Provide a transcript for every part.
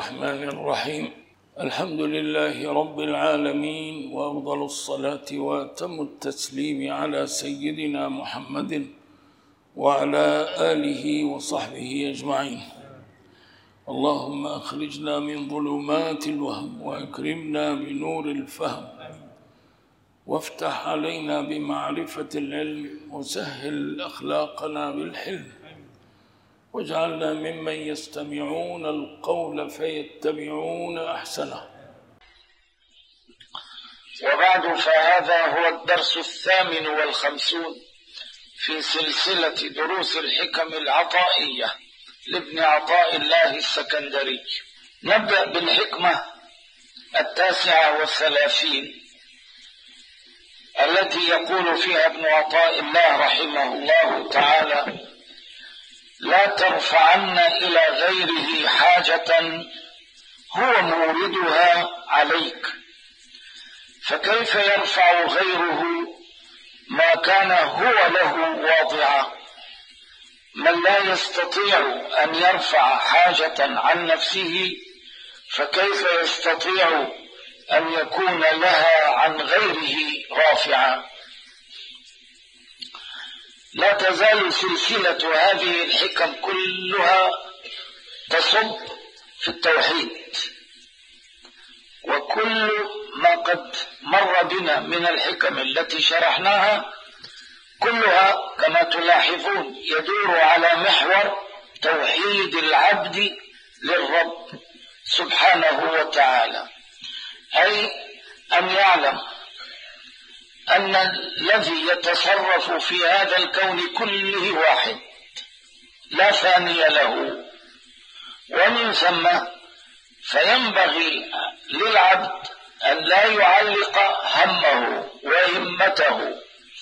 الرحمن الرحيم. الحمد لله رب العالمين، وأفضل الصلاة وأتم التسليم على سيدنا محمد وعلى آله وصحبه أجمعين. اللهم أخرجنا من ظلمات الوهم وأكرمنا بنور الفهم، وافتح علينا بمعرفة العلم، وسهل أخلاقنا بالحلم، واجعلنا ممن يستمعون القول فيتبعون أحسنه. وبعد، فهذا هو الدرس 58 في سلسلة دروس الحكم العطائية لابن عطاء الله السكندري. نبدأ بالحكمة 39 التي يقول فيها ابن عطاء الله رحمه الله تعالى: لا ترفعن إلى غيره حاجة هو موردها عليك، فكيف يرفع غيره ما كان هو له واضعا؟ من لا يستطيع أن يرفع حاجة عن نفسه، فكيف يستطيع أن يكون لها عن غيره رافعا؟ لا تزال سلسلة هذه الحكم كلها تصب في التوحيد، وكل ما قد مر بنا من الحكم التي شرحناها كلها كما تلاحظون يدور على محور توحيد العبد للرب سبحانه وتعالى، أي أن يعلم أن الذي يتصرف في هذا الكون كله واحد لا ثاني له، ومن ثم فينبغي للعبد أن لا يعلق همه وهمته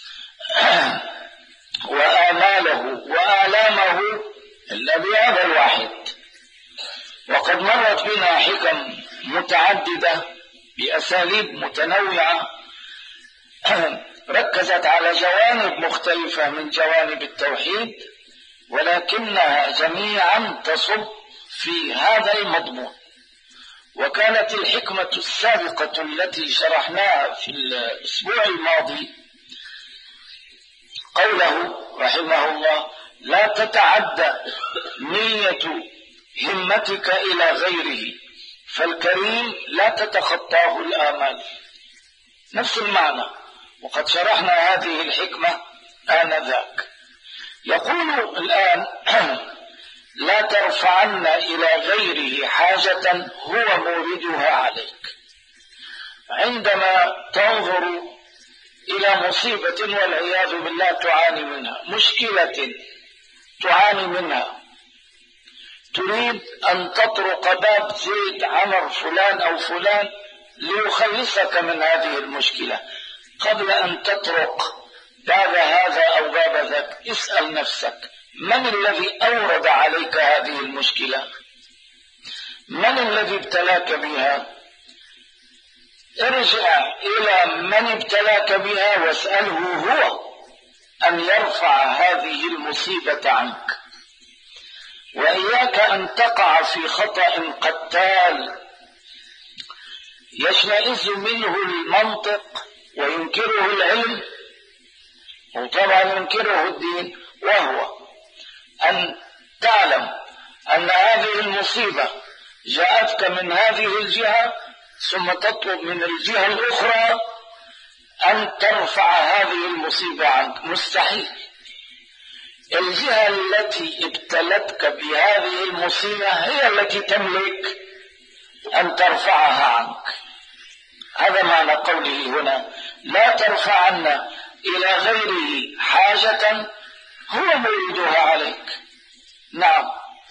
وآماله وآلامه إلا بهذا الواحد. وقد مرت بنا حكم متعددة بأساليب متنوعة ركزت على جوانب مختلفة من جوانب التوحيد، ولكنها جميعا تصب في هذا المضمون. وكانت الحكمة السابقة التي شرحناها في الأسبوع الماضي قوله رحمه الله: لا تتعدى نية همتك إلى غيره، فالكريم لا تتخطاه الآمال. نفس المعنى، وقد شرحنا هذه الحكمة آنذاك. يقول الآن: لا ترفعن إلى غيره حاجة هو موردها عليك. عندما تنظر إلى مصيبة والعياذ بالله تعاني منها، مشكلة تعاني منها، تريد أن تطرق باب زيد عمر فلان أو فلان ليخلصك من هذه المشكلة، قبل أن تطرق باب هذا أو باب ذاك اسأل نفسك: من الذي أورد عليك هذه المشكلة؟ من الذي ابتلاك بها؟ ارجع إلى من ابتلاك بها واسأله هو أن يرفع هذه المصيبة عنك. وإياك أن تقع في خطأ قتال يشمئز منه المنطق وينكره العلم، وطبعا ينكره الدين، وهو أن تعلم أن هذه المصيبة جاءتك من هذه الجهة، ثم تطلب من الجهة الأخرى أن ترفع هذه المصيبة عنك. مستحيل. الجهة التي ابتلتك بهذه المصيبة هي التي تملك أن ترفعها عنك. هذا معنى قوله هنا: لا ترفعن إلى غيره حاجة هو موردها عليك. نعم،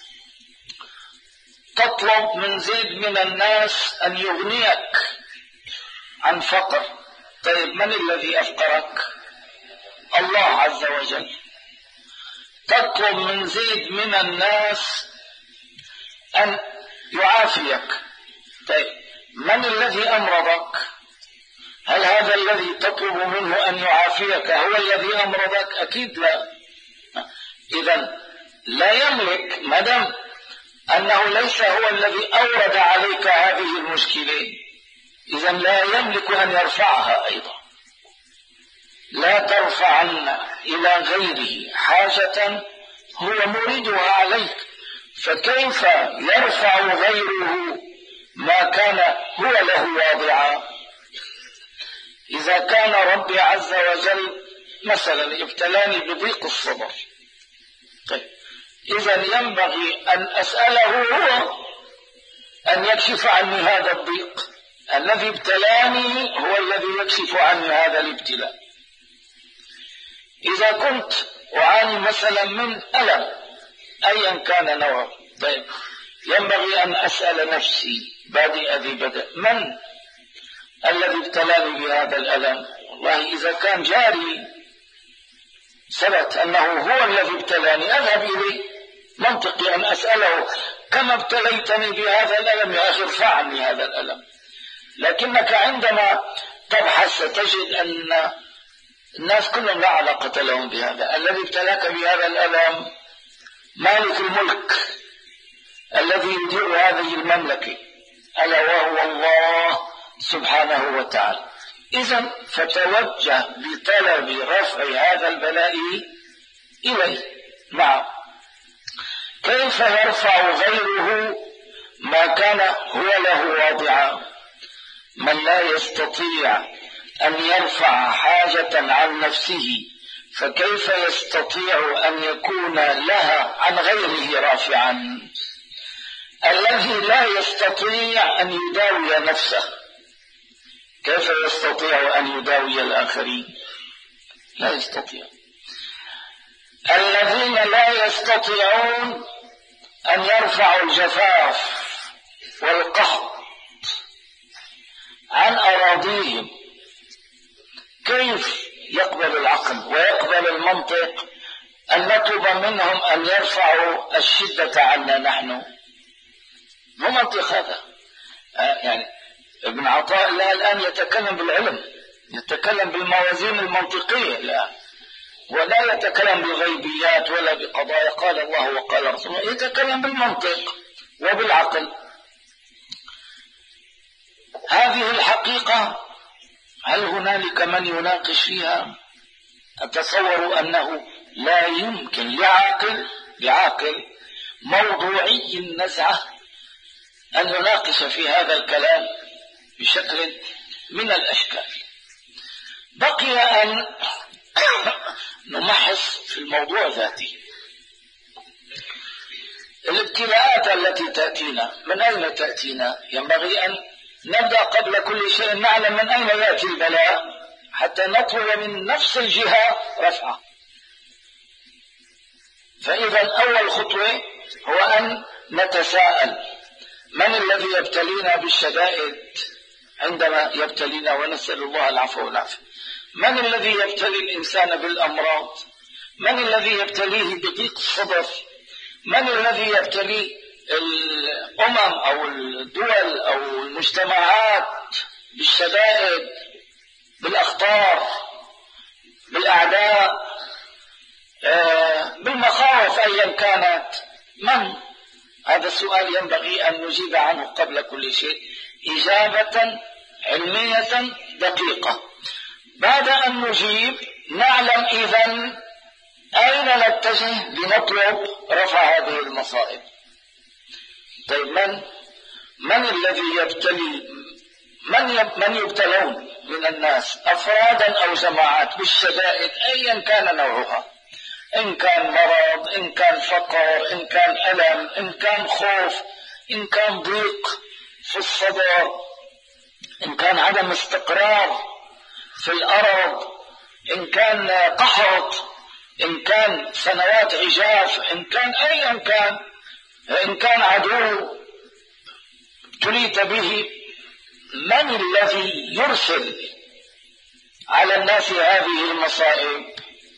تطلب من زيد من الناس أن يغنيك عن فقر. طيب، من الذي أفقرك؟ الله عز وجل. تطلب من زيد من الناس أن يعافيك. طيب، من الذي أمرضك؟ هل هذا الذي تطلب منه أن يعافيك هو الذي أمرضك؟ أكيد لا. إذن لا يملك، مدام أنه ليس هو الذي أورد عليك هذه المشكلة، إذن لا يملك أن يرفعها أيضا. لا ترفعن إلى غيره حاجة هو مريدها عليك، فكيف يرفع غيره ما كان هو له واضعا؟ إذا كان ربي عز وجل مثلا ابتلاني بضيق الصدر، طيب إذن ينبغي أن أسأله هو أن يكشف عني هذا الضيق. الذي ابتلاني هو الذي يكشف عني هذا الابتلاء. إذا كنت أعاني مثلا من ألم أيا كان نوعه، طيب ينبغي أن أسأل نفسي بادئ ذي بدء، من الذي ابتلاني بهذا الألم؟ والله إذا كان جاري ثبت أنه هو الذي ابتلاني أذهب إليه، منطقي أن أسأله كما ابتليتني بهذا الألم يا أخي ارفع عني هذا الألم. لكنك عندما تبحث ستجد أن الناس كلهم لا علاقة لهم بهذا. الذي ابتلاك بهذا الألم مالك الملك الذي يدير هذه المملكة، ألا وهو الله سبحانه وتعالى. إذن فتوجه بطلب رفع هذا البلاء إليه. نعم، كيف يرفع غيره ما كان هو له واضعا؟ من لا يستطيع أن يرفع حاجة عن نفسه فكيف يستطيع أن يكون لها عن غيره رافعا؟ الذي لا يستطيع أن يداوي نفسه كيف يستطيع أن يداوي الآخرين؟ لا يستطيع. الذين لا يستطيعون أن يرفعوا الجفاف والقحط عن أراضيهم، كيف يقبل العقل ويقبل المنطق أن نطلب منهم أن يرفعوا الشدة عنا نحن؟ مو منطق هذا. يعني ابن عطاء الله الآن يتكلم بالعلم، يتكلم بالموازين المنطقية الآن، ولا يتكلم بالغيبيات ولا بقضايا قال الله وقال رسوله، يتكلم بالمنطق وبالعقل. هذه الحقيقة هل هنالك من يناقش فيها؟ أتصور أنه لا يمكن لعاقل موضوعي النزعة أن يناقش في هذا الكلام بشكل من الأشكال. بقي أن نمحص في الموضوع ذاته. الابتلاءات التي تأتينا من أين تأتينا؟ ينبغي أن نبدأ قبل كل شيء نعلم من أين يأتي البلاء حتى نطلب من نفس الجهة رفعه. فإذا أول خطوة هو أن نتساءل من الذي يبتلينا بالشدائد عندما يبتلينا، ونسأل الله العفو والعافية. من الذي يبتلي الإنسان بالأمراض؟ من الذي يبتليه بضيق الصدر؟ من الذي يبتلي الأمم أو الدول أو المجتمعات بالشدائد، بالأخطار، بالأعداء، بالمخاوف أيا كانت؟ من؟ هذا السؤال ينبغي أن نجيب عنه قبل كل شيء إجابة علمية دقيقة. بعد أن نجيب نعلم إذن أين نتجه لنطلب رفع هذه المصائب. طيب من الذي يبتلي؟ من يبتلون من الناس أفرادا أو جماعات بالشدائد أيا كان نوعها، إن كان مرض، إن كان فقر، إن كان ألم، إن كان خوف، إن كان ضيق في الصدر، إن كان عدم استقرار في الأرض، إن كان قحط، إن كان سنوات عجاف، إن كان أيا كان، إن كان عدو ابتليت به، من الذي يرسل على الناس هذه المصائب؟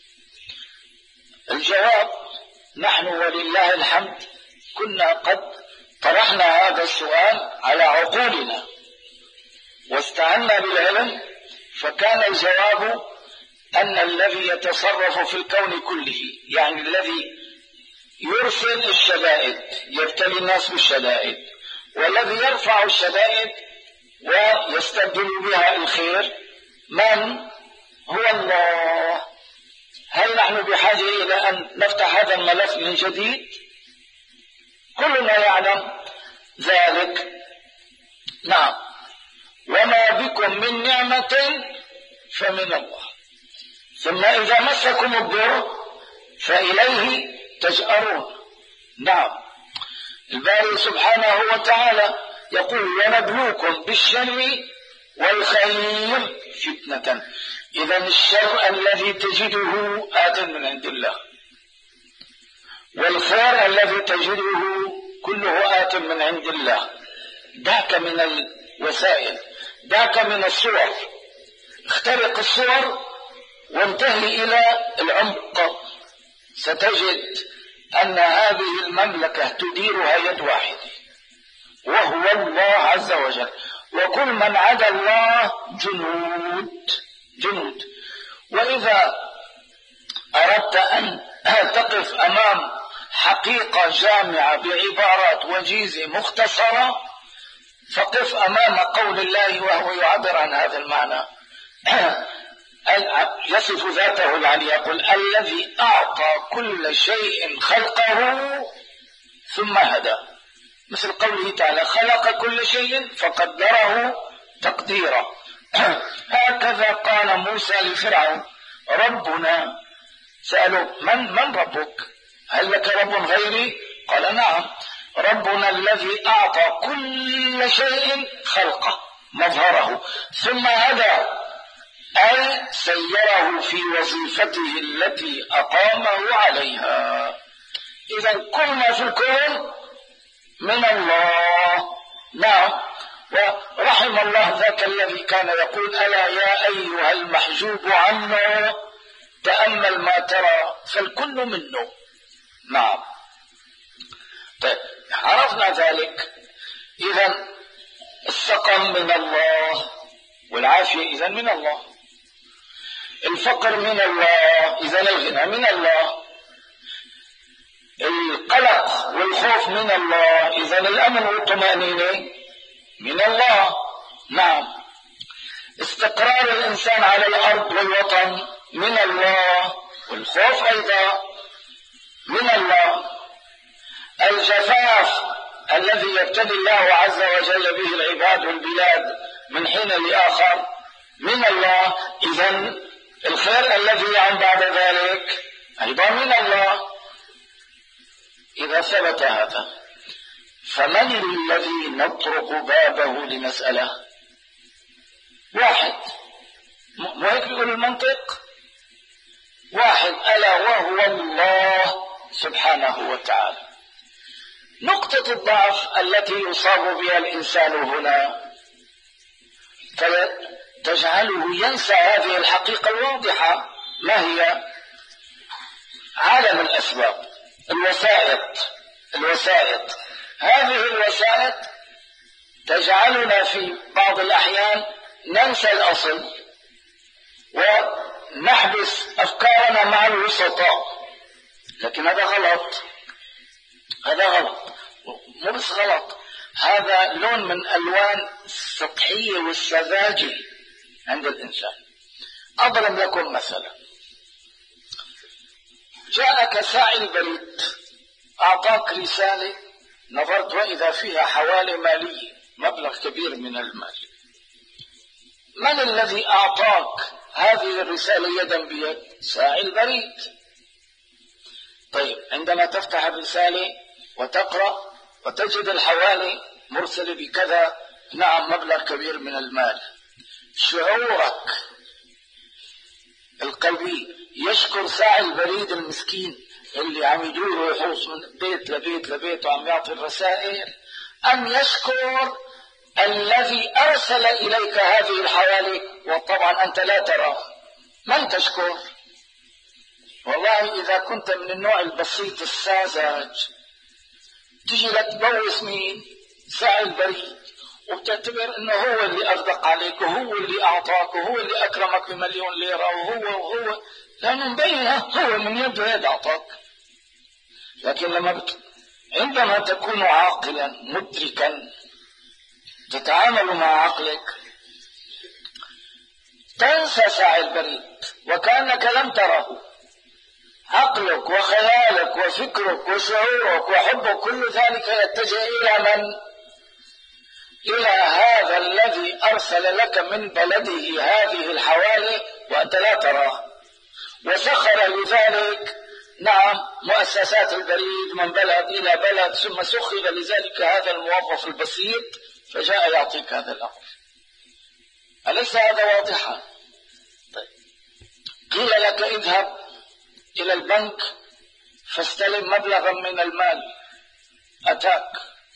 الجواب نحن ولله الحمد كنا قد طرحنا هذا السؤال على عقولنا واستعنا بالعلم، فكان الجواب أن الذي يتصرف في الكون كله، يعني الذي يرسل الشدائد، يبتلي الناس بالشدائد، والذي يرفع الشدائد ويستبدل بها الخير من؟ هو الله. هل نحن بحاجة إلى أن نفتح هذا الملف من جديد؟ كلنا يعلم ذلك. نعم. وما بكم من نعمة فمن الله، ثم إذا مسكم الضر فإليه تجأرون. نعم. الباري سبحانه وتعالى يقول ونبلوكم بالشر والخير فتنة. إذا الشر الذي تجده آت من عند الله، والخير الذي تجده كله آت من عند الله. ذاك من الوسائل، ذاك من الصور. اخترق الصور وانتهي إلى العمق، ستجد أن هذه المملكة تديرها يد واحدة، وهو الله عز وجل، وكل من عدا الله جنود. وإذا أردت أن تقف أمام حقيقة جامعة بعبارات وجيزة مختصرة، فقف أمام قول الله وهو يعبر عن هذا المعنى. يصف ذاته العلي، يقول الذي أعطى كل شيء خلقه ثم هدى، مثل قوله تعالى خلق كل شيء فقدره تقديرا. هكذا قال موسى لفرعون ربنا، سألوا من ربك؟ هل لك رب غيري؟ قال نعم، ربنا الذي أعطى كل شيء خلقه مظهره ثم هدى، أي سيره في وظيفته التي أقامه عليها. إذا كل ما في الكون من الله. نعم. ورحم الله ذاك الذي كان يقول ألا يا أيها المحجوب عنه تأمل ما ترى فالكل منه. نعم. طيب عرفنا ذلك. إذا السقم من الله، والعافية إذا من الله، الفقر من الله، إذا الغنى من الله، القلق والخوف من الله، إذا الأمن والطمأنينة من الله. نعم. استقرار الإنسان على الأرض والوطن من الله، والخوف أيضا من الله. الجفاف الذي يبتلي الله عز وجل به العباد والبلاد من حين لآخر من الله. إذن الخير الذي يعم بعد ذلك أيضا من الله. إذا ثبت هذا فمن الذي نطرق بابه لنسأله؟ واحد، مو هيك بيقول المنطق؟ واحد، ألا وهو الله سبحانه وتعالى. نقطة الضعف التي يصاب بها الإنسان هنا تجعله ينسى هذه الحقيقة الواضحة. ما هي؟ عالم الأسباب، الوسائط. هذه الوسائط تجعلنا في بعض الأحيان ننسى الأصل ونحبس أفكارنا مع الوسطاء، لكن هذا غلط. مو بس غلط، هذا لون من ألوان السطحية والسذاجة عند الإنسان. أضرب لكم مثلا، جاءك ساعي البريد أعطاك رسالة، نظرت وإذا فيها حوالي مالية، مبلغ كبير من المال. من الذي أعطاك هذه الرسالة يدا بيد؟ ساعي البريد. طيب عندما تفتح الرسالة وتقرأ وتجد الحوالي مرسل بكذا، نعم مبلغ كبير من المال، شعورك القلبي يشكر ساعي البريد المسكين اللي عم يدور ويحوص من بيت لبيت وعم يعطي الرسائل، أم يشكر الذي أرسل إليك هذه الحوالي وطبعا أنت لا تراه؟ من تشكر؟ والله إذا كنت من النوع البسيط الساذج تجي لتبوس مين؟ ساعي البريد، وبتعتبر انه هو اللي اصدق عليك وهو اللي اعطاك وهو اللي اكرمك بمليون ليرة وهو لانه مبين هو من يده يد اعطاك. لكن عندما تكون عاقلا مدركا تتعامل مع عقلك، تنسى سعي البريد وكأنك لم تره. عقلك وخيالك وفكرك وشعورك وحبك كل ذلك يتجه إلى من؟ إلى هذا الذي أرسل لك من بلده هذه الحوالي وأنت لا تراه، وسخر لذلك مؤسسات البريد من بلد إلى بلد، ثم سخر لذلك هذا الموظف البسيط فجاء يعطيك هذا الأمر. أليس هذا واضحا؟ طيب. قيل لك اذهب إلى البنك فاستلم مبلغا من المال، أتاك،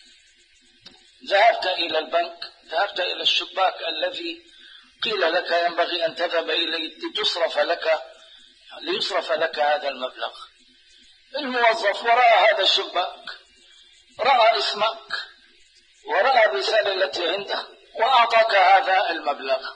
ذهبت إلى البنك، ذهبت إلى الشباك الذي قيل لك ينبغي أن تذهب إليه ليصرف لك هذا المبلغ. الموظف وراء هذا الشباك رأى اسمك ورأى الرسالة التي عنده وأعطاك هذا المبلغ.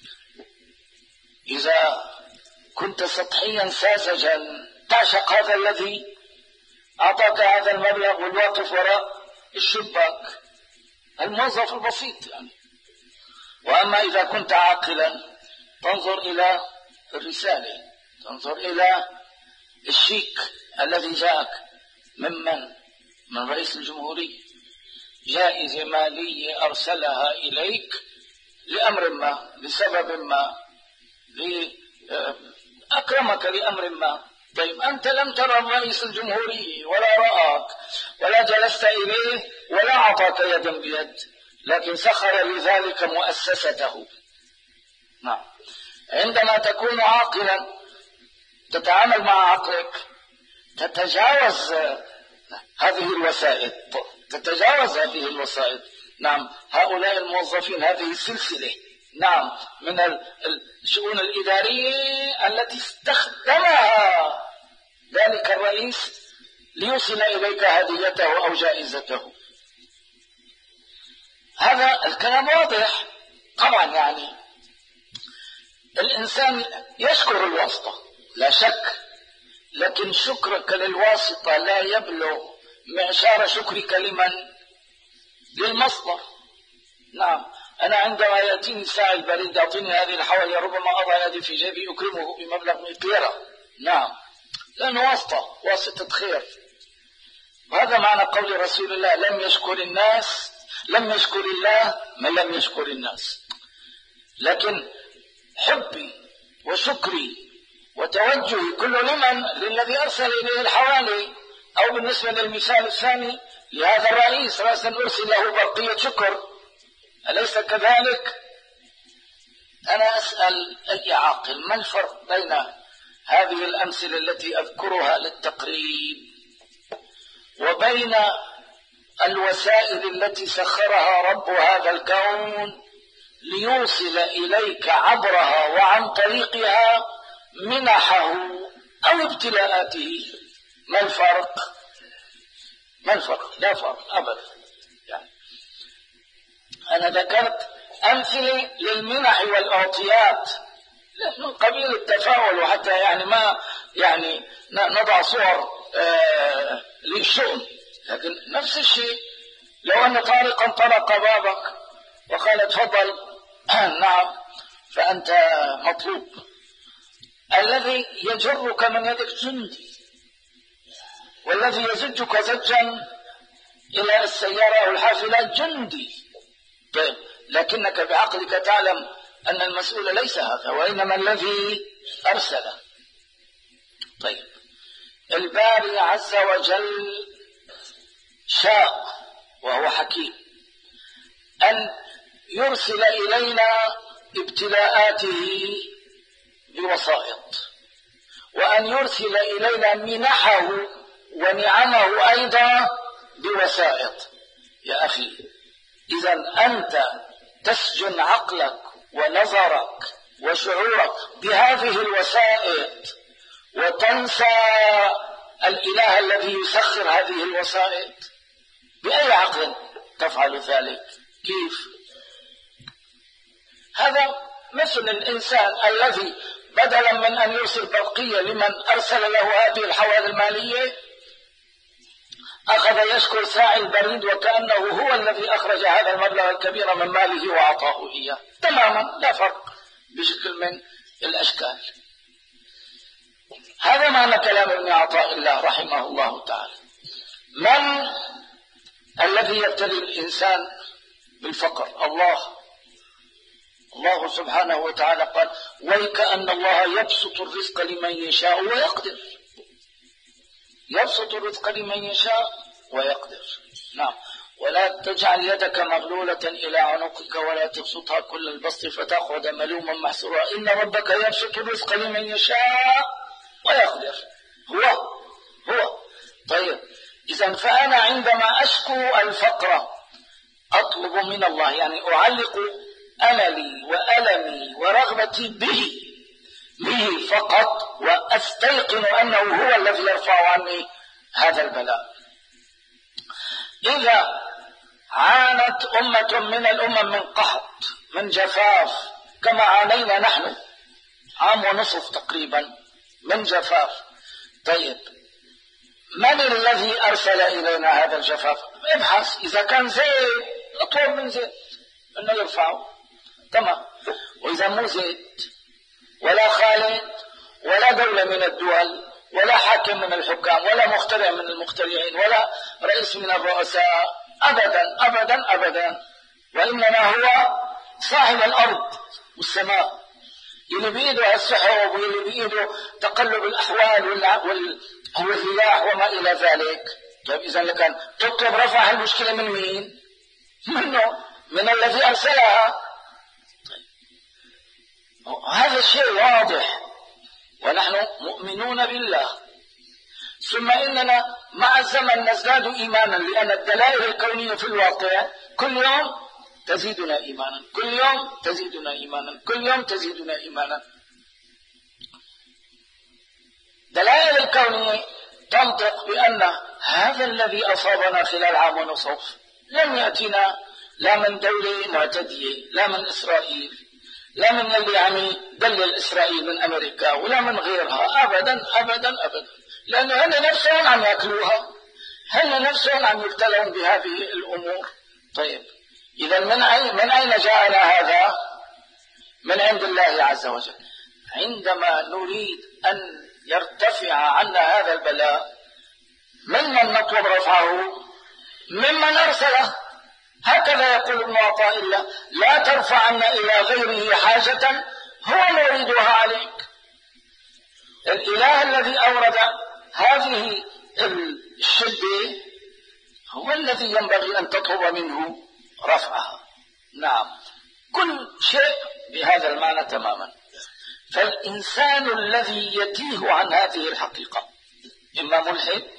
إذا كنت سطحيا ساذجا تعشق هذا الذي أعطاك هذا المبلغ والواقف وراء الشباك، الموظف البسيط يعني. وأما إذا كنت عاقلا تنظر إلى الرسالة، تنظر إلى الشيك الذي جاءك من رئيس الجمهورية، جائزة مالية أرسلها إليك لأمر ما، لسبب ما، أكرمك لأمر ما. طيب أنت لم ترى رئيس الجمهورية ولا رآك ولا جلست إليه ولا أعطاك يدا بيد، لكن سخر لذلك مؤسسته. نعم. عندما تكون عاقلا تتعامل مع عقلك، تتجاوز هذه الوسائط، تتجاوز هذه الوسائط. نعم. هؤلاء الموظفين هذه السلسلة من الشؤون الإدارية التي استخدمها ذلك الرئيس ليوصل إليك هديته أو جائزته. هذا الكلام واضح طبعا. يعني الإنسان يشكر الواسطة لا شك، لكن شكرك للواسطة لا يبلغ معشار شكرك للمصدر. نعم. أنا عندما يأتيني ساعي البريد يعطيني هذه الحوالي ربما أضع يدي في جيبي أكرمه بمبلغ 100 ليرة. نعم، لأنه واسطة خير. وهذا معنى قول رسول الله: لم يشكر الله من لم يشكر الناس. لكن حبي وشكري وتوجهي كل للذي أرسل إليه الحوالي، أو بالنسبة للمثال الثاني لهذا الرئيس رأسا أرسل له برقية شكر. أليس كذلك؟ أنا أسأل أي عاقل ما الفرق بين هذه الأمثلة التي أذكرها للتقريب وبين الوسائل التي سخرها رب هذا الكون ليوصل إليك عبرها وعن طريقها منحه أو ابتلاءاته؟ ما الفرق؟ لا فرق أبدا. يعني أنا ذكرت أمثلة للمنح والأعطيات من قبيل التفاؤل، وحتى ما نضع صور للشؤم. لكن نفس الشيء لو أن طارقا طرق بابك وقال تفضل نعم، فأنت مطلوب. الذي يجرك من يدك جندي، والذي يزجك زجا إلى السيارة أو الحافلة جندي. طيب، لكنك بعقلك تعلم أن المسؤول ليس هذا، وإنما الذي أرسله. طيب، الباري عز وجل شاء وهو حكيم أن يرسل إلينا ابتلاءاته بوسائط، وأن يرسل إلينا منحه ونعمه أيضا بوسائط. يا أخي، إذا أنت تسجن عقلك ونظرك وشعورك بهذه الوسائط وتنسى الإله الذي يسخر هذه الوسائط. بأي عقل تفعل ذلك؟ كيف؟ هذا مثل الإنسان الذي بدلا من أن يرسل برقية لمن أرسل له هذه الحوالي المالية أخذ يشكر ساعي البريد وكأنه هو الذي أخرج هذا المبلغ الكبير من ماله وأعطاه إياه تماما، لا فرق بشكل من الأشكال. هذا معنى كلام ابن عطاء الله رحمه الله تعالى. من الذي يبتلي الإنسان بالفقر؟ الله سبحانه وتعالى قال: ويكأن الله يبسط الرزق لمن يشاء ويقدر. يبسط الرزق لمن يشاء ويقدر. نعم. ولا تجعل يدك مغلولة إلى عنقك ولا تبسطها كل البسط فتقعد ملوما محسورا إن ربك يبسط الرزق لمن يشاء ويقدر. هو طيب. إذن فأنا عندما أشكو الفقر أطلب من الله، يعني أعلق أملي وألمي ورغبتي به فقط، وأستيقن أنه هو الذي يرفع عني هذا البلاء. إذا عانت أمة من الأمم من قحط من جفاف كما عانينا نحن عام ونصف تقريبا من جفاف، طيب من الذي أرسل إلينا هذا الجفاف؟ ابحث، إذا كان زيت اطلب من زيت أنه يرفعه، تمام. وإذا مو زيت ولا خالد ولا دولة من الدول ولا حاكم من الحكام ولا مخترع من المخترعين ولا رئيس من الرؤساء، أبدا أبدا أبدا، وإنما هو صاحب الأرض والسماء، اللي بإيده السحب واللي بإيده تقلب الأحوال والرياح وما إلى ذلك. طيب إذا لكان تطلب رفع المشكلة من مين؟ منه، من الذي أرسلها. هذا الشيء واضح، ونحن مؤمنون بالله. ثم إننا مع الزمن نزداد إيمانا، لأن الدلائل الكونية في الواقع كل يوم تزيدنا إيمانا، كل يوم تزيدنا إيمانا، كل يوم تزيدنا إيمانا. دلائل الكونية تنطق بأن هذا الذي أصابنا خلال عام ونصف لم يأتنا لا من دولة معتدية، لا من إسرائيل، لا من اللي عم يدلل إسرائيل من أمريكا، ولا من غيرها، أبدا أبدا أبدا، لأنه هن نفسهم عم يأكلوها، هن نفسهم عم يبتلون بهذه الأمور. طيب إذا من أين جاءنا هذا؟ من عند الله عز وجل. عندما نريد أن يرتفع عنا هذا البلاء، ممن نطلب رفعه؟ ممن أرسله. هكذا يقول ابن عطاء الله: لا ترفعن إلى غيره حاجة هو موردها عليك. الإله الذي أورد هذه الشدة هو الذي ينبغي أن تطلب منه رفعها. نعم، كل شيء بهذا المعنى تماما. فالإنسان الذي يتيه عن هذه الحقيقة إما ملحد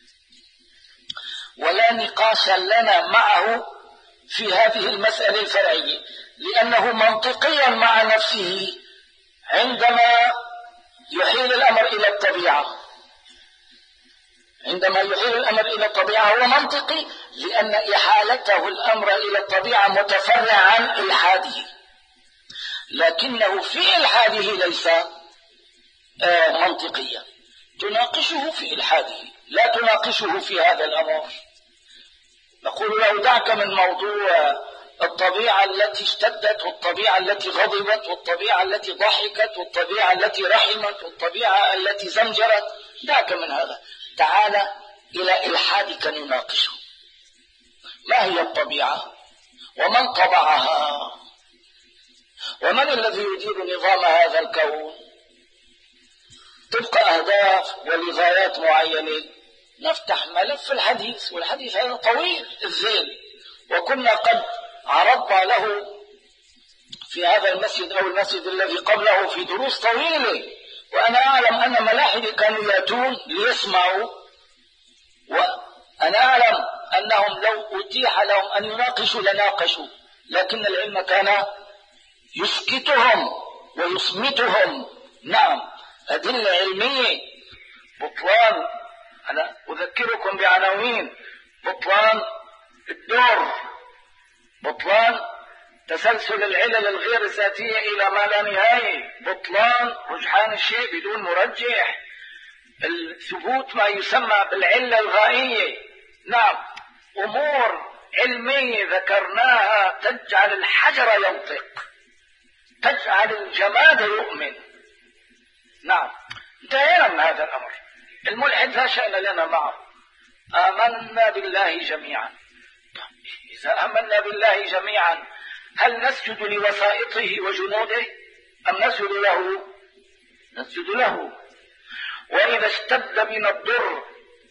ولا نقاش لنا معه في هذه المسألة الفرعية، لأنه منطقيا مع نفسه عندما يحيل الأمر إلى الطبيعة. عندما يحيل الأمر إلى الطبيعة هو منطقي، لأن إحالته الأمر إلى الطبيعة متفرع عن إلحاده، لكنه في إلحاده ليس منطقيا. تناقشه في إلحاده، لا تناقشه في هذا الأمر. نقول له: دعك من موضوع الطبيعة التي اشتدت، والطبيعة التي غضبت، والطبيعة التي ضحكت، والطبيعة التي رحمت، والطبيعة التي زمجرت، دعك من هذا، تعال إلى إلحادك نناقشه. ما هي الطبيعة؟ ومن طبعها؟ ومن الذي يدير نظام هذا الكون؟ طبق أهداف ولغايات معينة. نفتح ملف الحديث، والحديث هذا طويل الذيل، وكنا قد عرضنا له في هذا المسجد أو المسجد الذي قبله في دروس طويلة، وأنا أعلم أن ملاحدة كانوا يأتون ليسمعوا، وأنا أعلم أنهم لو أتيح لهم أن يناقشوا لناقشوا، لكن العلم كان يسكتهم ويصمتهم. نعم، أدلة علمية، بطلان، أنا أذكركم بعناوين: بطلان الدور، بطلان تسلسل العلل الغير ذاتية إلى ما لا نهاية، بطلان رجحان الشيء بدون مرجح، الثبوت ما يسمى بالعلة الغائية، نعم، أمور علمية ذكرناها تجعل الحجر ينطق، تجعل الجماد يؤمن. نعم، انتهينا من هذا الأمر. الملحد لا شأن لنا معه، آمنا بالله جميعا. إذا آمنا بالله جميعا هل نسجد لوسائطه وجنوده أم نسجد له؟ نسجد له. وإذا اشتد بنا الضر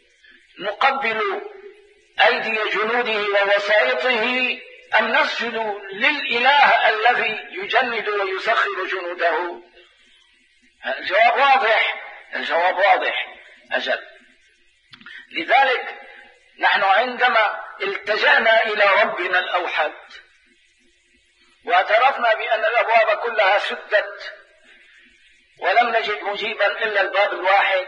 نقبل أيدي جنوده ووسائطه أم نسجد للإله الذي يجند ويسخر جنوده؟ الجواب واضح، الجواب واضح. أجل، لذلك نحن عندما التجأنا إلى ربنا الأوحد واعترفنا بأن الأبواب كلها سدت ولم نجد مجيبا إلا الباب الواحد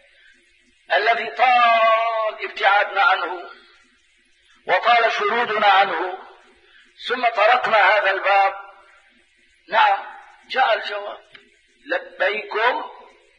الذي طال ابتعادنا عنه وطال شرودنا عنه، ثم طرقنا هذا الباب، نعم جاء الجواب: لبيكم،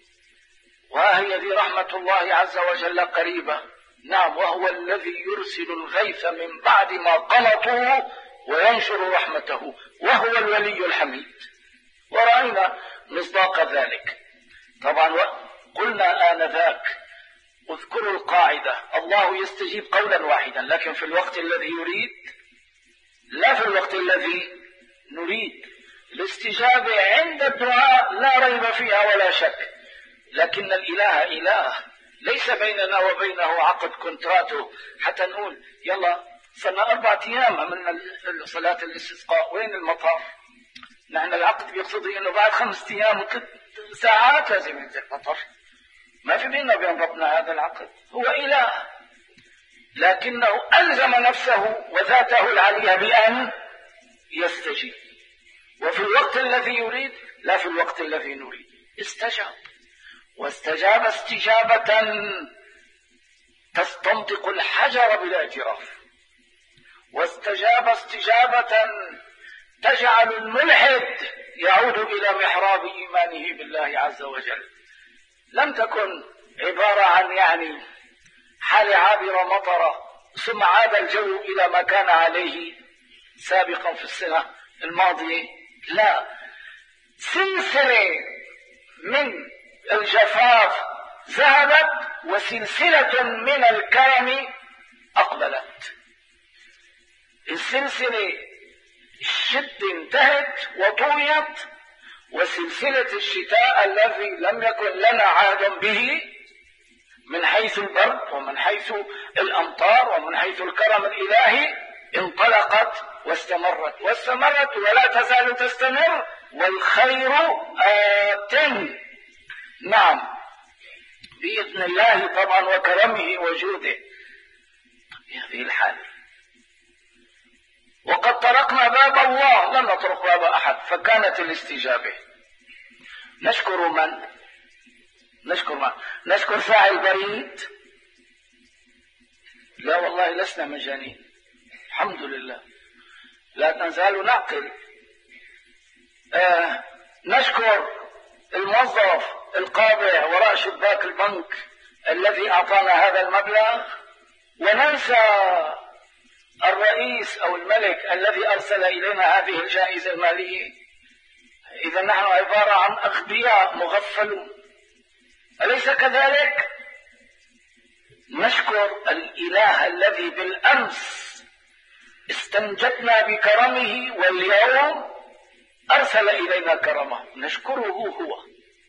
وهي ذي رحمة الله عز وجل قريبة. نعم، وهو الذي يرسل الغيث من بعد ما قنطوا وينشر رحمته وهو الولي الحميد. ورأينا مصداق ذلك. طبعا قلنا آنذاك اذكروا القاعدة: الله يستجيب قولا واحدا، لكن في الوقت الذي يريد، لا في الوقت الذي نريد. الاستجابة عند الدعاء لا ريب فيها ولا شك، لكن الإله إله، ليس بيننا وبينه عقد كونتراتو حتى نقول يلا صرنا 4 أيام من صلاة الاستسقاء، وين المطار؟ نحن العقد بيقتضي انه بعد 5 أيام و3 ساعات لازم ينزل مطر. ما في بيننا وبين ربنا هذا العقد. هو إله، لكنه ألزم نفسه وذاته العليا بأن يستجيب، وفي الوقت الذي يريد لا في الوقت الذي نريد. استجاب، واستجاب استجابة تستنطق الحجر بلا جراف، واستجاب استجابة تجعل الملحد يعود إلى محراب إيمانه بالله عز وجل. لم تكن عبارة عن حال عابرة مطرة ثم عاد الجو إلى ما كان عليه سابقا في السنة الماضية، لا، سلسلة من الجفاف ذهبت وسلسلة من الكرم أقبلت. السلسلة الشد انتهت وطويت، وسلسلة الشتاء الذي لم يكن لنا عهد به من حيث البرد ومن حيث الأمطار ومن حيث الكرم الإلهي انطلقت واستمرت ولا تزال تستمر، والخير آت. نعم، بإذن الله طبعا وكرمه وجوده. في هذه الحالة وقد طرقنا باب الله، لم نطرق باب أحد، فكانت الاستجابة. نشكر من؟ نشكر فاعل البريد؟ لا والله لسنا مجانين، الحمد لله، لا نزال نعقل. نشكر الموظف القابع وراء شباك البنك الذي أعطانا هذا المبلغ، وننسى الرئيس أو الملك الذي أرسل إلينا هذه الجائزة المالية. إذا نحن عبارة عن أغبياء مغفلون، أليس كذلك؟ نشكر الإله الذي بالأمس استنجدنا بكرمه واليوم أرسل إلينا كرمه، نشكره هو.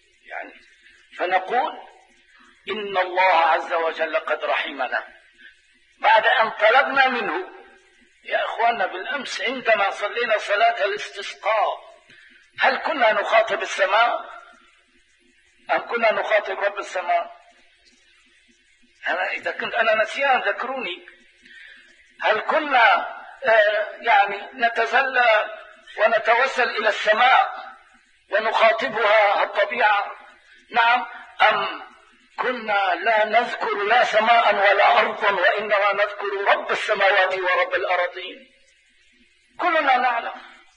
فنقول إن الله عز وجل قد رحمنا بعد أن طلبنا منه. يا إخواننا، بالأمس عندما صلينا صلاة الاستسقاء هل كنا نخاطب السماء أم كنا نخاطب رب السماء؟ إذا كنت أنا نسيان ذكروني. هل كنا نتزلى ونتوسل إلى السماء ونخاطبها الطبيعة؟ نعم، أم كنا لا نذكر لا سماء ولا أرضا، وإنما نذكر رب السماوات ورب الأراضين؟ كلنا نعلم.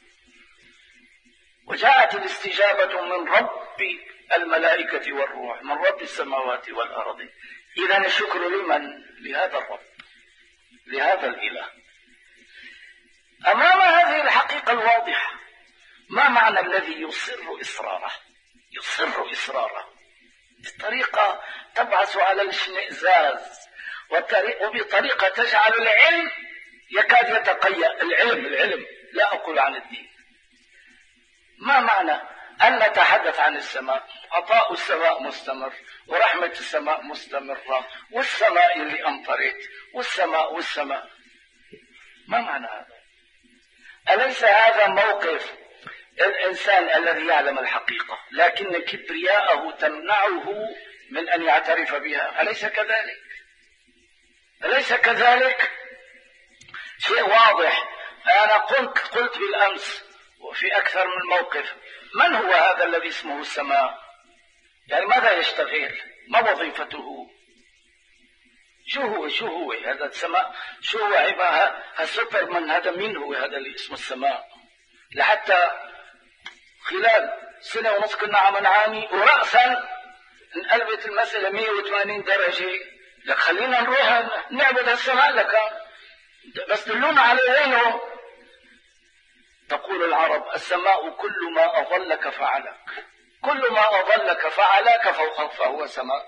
وجاءت الاستجابة من رب الملائكة والروح، من رب السماوات والأرض. إذن الشكر لمن؟ لهذا الرب. لهذا الإله. أمام هذه الحقيقة الواضحة، ما معنى الذي يصر إصراره؟ يصر إصراره بطريقة تبعث على الاشمئزاز، وبطريقة تجعل العلم يكاد يتقيأ. العلم لا أقول عن الدين. ما معنى أن نتحدث عن السماء؟ عطاء السماء مستمر، ورحمة السماء مستمرة، والسماء اللي أمطرت، والسماء. ما معنى هذا؟ أليس هذا موقف الإنسان الذي يعلم الحقيقة لكن كبرياءه تمنعه من أن يعترف بها؟ أليس كذلك؟ أليس كذلك؟ شيء واضح. أنا قلت بالأمس وفي أكثر من موقف: من هو هذا الذي اسمه السماء؟ يعني ماذا يشتغل؟ ما وظيفته؟ شو هو هذا السماء؟ شو هو عبارة السوبرمان هذا؟ مين هو هذا اللي اسمه السماء؟ لحتى خلال سنة ونص كنا عم نعاني، ورأسا انقلبت المسألة 180 درجة. لك خلينا نروح نعبد السماء، لك بس دلونا على وينه. تقول العرب: السماء كل ما أظلك فعلك، كل ما أظلك فعلك فهو سماء.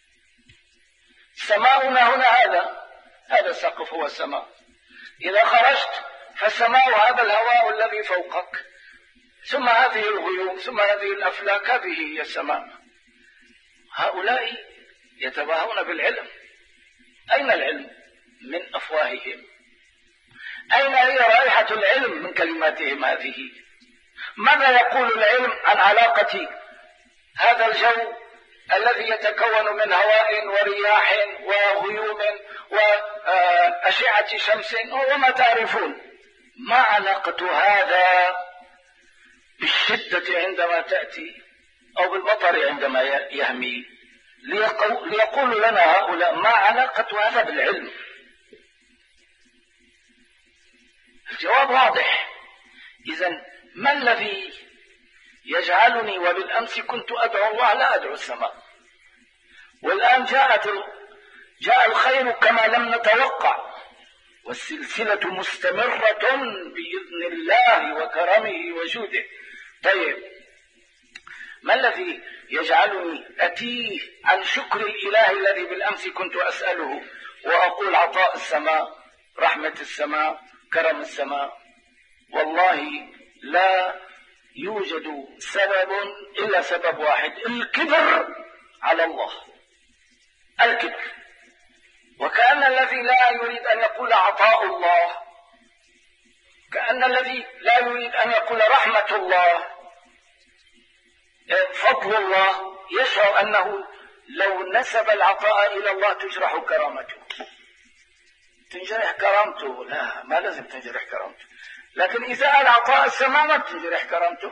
سماؤنا هنا هذا السقف هو السماء. إذا خرجت فالسماء هذا الهواء الذي فوقك، ثم هذه الغيوم، ثم هذه الأفلاك، هذه هي السماء. هؤلاء يتباهون بالعلم. أين العلم من أفواههم؟ أين هي رائحة العلم من كلماتهم هذه؟ ماذا يقول العلم عن علاقة هذا الجو الذي يتكون من هواء ورياح وغيوم وأشعة شمس وما تعرفون؟ ما علاقة هذا بالشدة عندما تأتي أو بالمطر عندما يهمي؟ ليقول لنا هؤلاء: ما علاقة هذا بالعلم؟ الجواب واضح. إذن ما الذي يجعلني، وبالأمس كنت أدعو الله لا أدعو السماء، والآن جاء الخير كما لم نتوقع، والسلسلة مستمرة بإذن الله وكرمه وجوده. طيب، ما الذي يجعلني أتيه عن شكر الإله الذي بالأمس كنت أسأله وأقول عطاء السماء، رحمة السماء، كرم السماء؟ والله لا يوجد سبب إلا سبب واحد: الكبر على الله. الكبر. وكأن الذي لا يريد أن يقول عطاء الله، كأن الذي لا يريد أن يقول رحمة الله، فضل الله، يشعر أنه لو نسب العطاء إلى الله تجرح كرامته. تنجرح كرامته؟ لا، ما لازم تنجرح كرامته. لكن إذا قال عطاء السماء ما بتنجرح كرامته.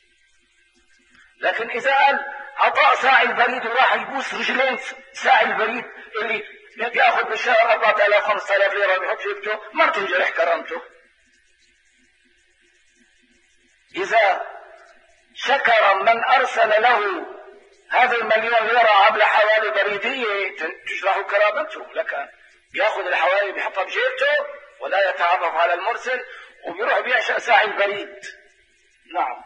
لكن إذا قال عطاء ساعي البريد وراح يبوس رجلين ساعي البريد اللي بياخذ بالشهر 4000 5000 ليرة بيحط في جيبته، ما بتنجرح كرامته. إذا شكر من أرسل له هذا 1,000,000 ليرة عبر حوالي بريدية تجرح كرامته. لكن بياخذ الحوالي بيحطها بجيبته ولا يتعرف على المرسل وبيروح بيعشق ساعي البريد. نعم،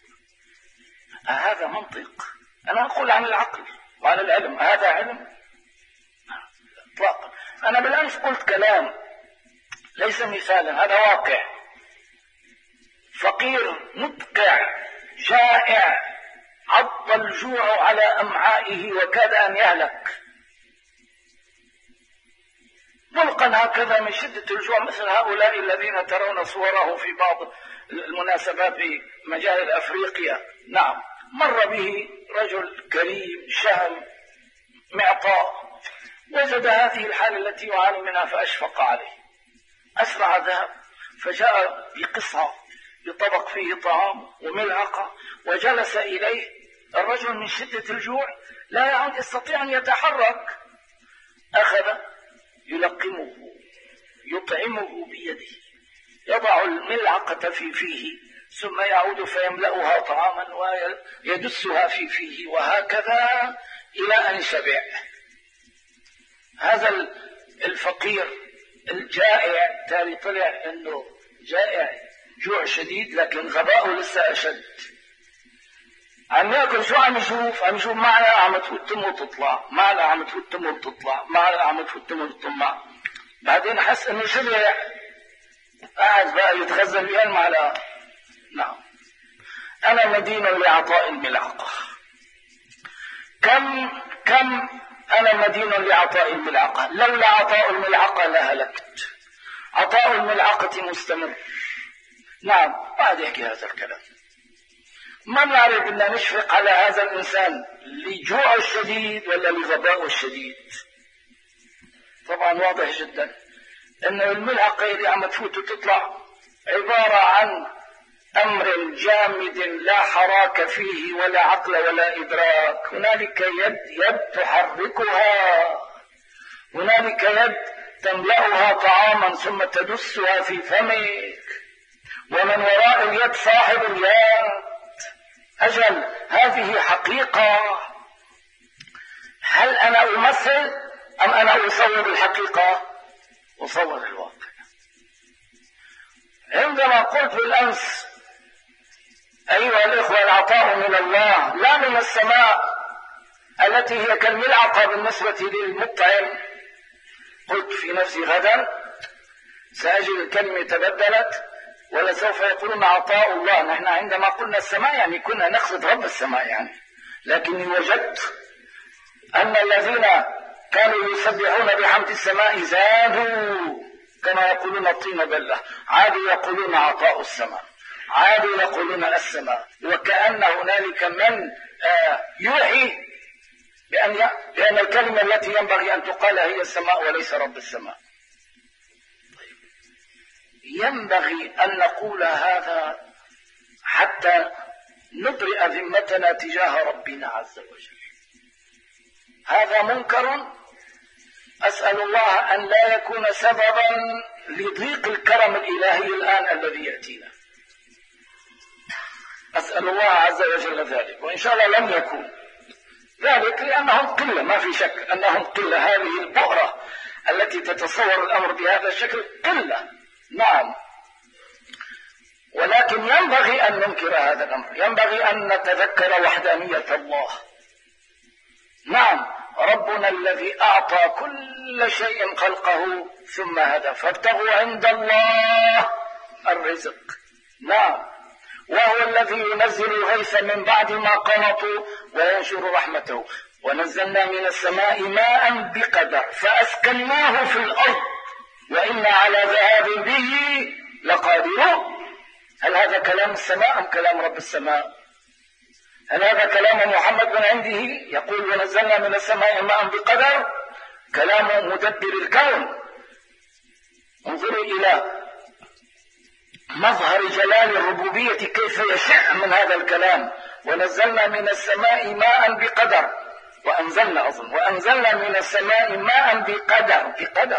هذا منطق. أنا أقول عن العقل وعن العلم. هذا علم؟ اطلاقا. أنا بالأمس قلت كلام ليس مثالا، هذا واقع. فقير مدقع جائع عض الجوع على أمعائه وكاد أن يهلك، ملقا هكذا من شدة الجوع، مثل هؤلاء الذين ترون صورهم في بعض المناسبات في مجال أفريقيا. نعم، مر به رجل كريم شهم معطاء، وجد هذه الحالة التي يعاني منها فأشفق عليه، أسرع ذهب فجاء بقصة بطبق فيه طعام وملعقة وجلس إليه. الرجل من شدة الجوع لا يعود يستطيع أن يتحرك، أخذ يلقمه يطعمه بيده، يضع الملعقة في فيه ثم يعود فيملأها طعاما ويدسها في فيه، وهكذا إلى أن شبع. هذا الفقير الجائع تالي طلع انه جائع جوع شديد لكن غباؤه لسه اشد. عم ياكل شو عم يشوف معلقه عم تفوت تمه وتطلع، معلقه عم تفوت تمه وتطلع، معلقه عم تفوت تمه وتطلع. بعدين حس انه شبع، قاعد بقى يتغزل بها المعلقه. نعم، انا مدين لعطاء الملعقه. كم انا مدين لعطاء الملعقه، لولا عطاء الملعقه لهلكت. عطاء الملعقه مستمر. نعم، بعد يحكي هذا الكلام. ما نعرف بدنا نشفق على هذا الإنسان لجوعه الشديد ولا لغبائه الشديد. طبعا واضح جدا أن الملعقة اللي عم تفوت وتطلع عبارة عن أمر جامد لا حراك فيه ولا عقل ولا إدراك. هنالك يد تحركها، هنالك يد تملأها طعاما ثم تدسها في فمك، ومن وراء اليد صاحب اليد. أجل، هذه حقيقة. هل أنا أمثل أم أنا أصور الحقيقة؟ أصور الواقع. عندما قلت بالأمس أيها الإخوة العطاء من الله لا من السماء التي هي كالملعقة بالنسبة للمطعم، قلت في نفسي غدا سأجد الكلمة تبدلت ولسوف يقولون عطاء الله. نحن عندما قلنا السماء يعني كنا نقصد رب السماء يعني، لكني وجدت أن الذين كانوا يسبحون بحمد السماء زادوا كما يقولون الطين بلة، عادوا يقولون عطاء السماء، عادوا يقولون السماء، وكأن هنالك من يوحي بأن الكلمة التي ينبغي أن تقال هي السماء وليس رب السماء. ينبغي أن نقول هذا حتى نبرئ ذمتنا تجاه ربنا عز وجل. هذا منكر، أسأل الله أن لا يكون سببا لضيق الكرم الإلهي الآن الذي يأتينا. أسأل الله عز وجل ذلك، وإن شاء الله لم يكون ذلك، لأنهم قلة، ما في شك أنهم قلة. هذه البؤرة التي تتصور الأمر بهذا الشكل قلة. نعم، ولكن ينبغي أن ننكر هذا الأمر، ينبغي أن نتذكر وحدانية الله. نعم، ربنا الذي أعطى كل شيء خلقه ثم هدى، فابتغوا عند الله الرزق. نعم، وهو الذي ينزل الغيث من بعد ما قنطوا وينشر رحمته، ونزلنا من السماء ماء بقدر فأسكناه في الأرض وإنا على ذهاب به لقادرون. هل هذا كلام السماء أم كلام رب السماء؟ هل هذا كلام محمد من عنده يقول ونزلنا من السماء ماء بقدر؟ كلام مدبر الكون. انظروا إلى مظهر جلال الربوبية كيف يشع من هذا الكلام. ونزلنا من السماء ماء بقدر، وأنزلنا من السماء ماء بقدر.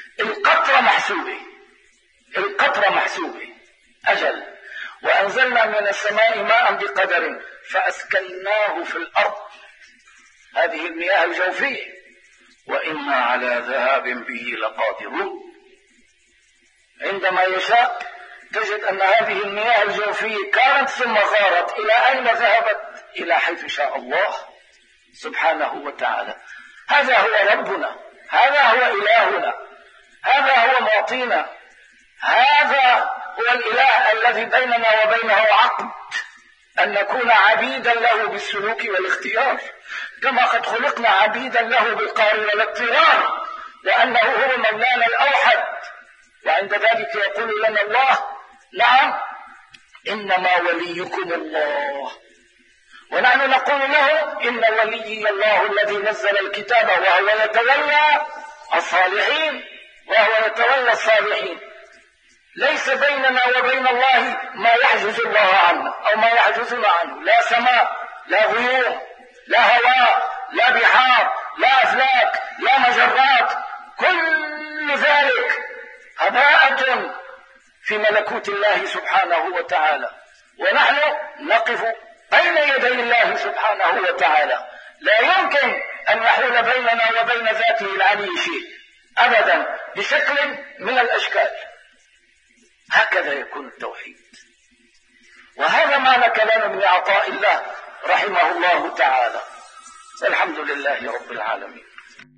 القطرة محسوبة. أجل، وأنزلنا من السماء ماء بقدر فأسكناه في الأرض، هذه المياه الجوفية، وإنا على ذهاب به لقادرون. عندما يشاء تجد أن هذه المياه الجوفية كانت ثم غارت. إلى أين ذهبت؟ إلى حيث شاء الله سبحانه وتعالى. هذا هو ربنا، هذا هو إلهنا، هذا هو معطينا، هذا هو الإله الذي بيننا وبينه عقد أن نكون عبيدا له بالسلوك والاختيار، كما قد خلقنا عبيدا له بالقهر والاضطرار، وأنه هو مولانا الأوحد. وعند ذلك يقول لنا الله: نعم، إنما وليكم الله. ونحن نقول له: إن وليي الله الذي نزل الكتاب وهو يتولى الصالحين، وهو يتولى الصالحين. ليس بيننا وبين الله ما يحجز الله عنه أو ما يحجزنا عنه، لا سماء، لا غيوم، لا هواء، لا بحار، لا أفلاك، لا مجرات، كل ذلك هباءة في ملكوت الله سبحانه وتعالى. ونحن نقف بين يدي الله سبحانه وتعالى، لا يمكن أن يحول بيننا وبين ذاته العلي شيء أبدا بشكل من الأشكال. هكذا يكون التوحيد، وهذا معنى كلام ابن عطاء الله رحمه الله تعالى. والحمد لله رب العالمين.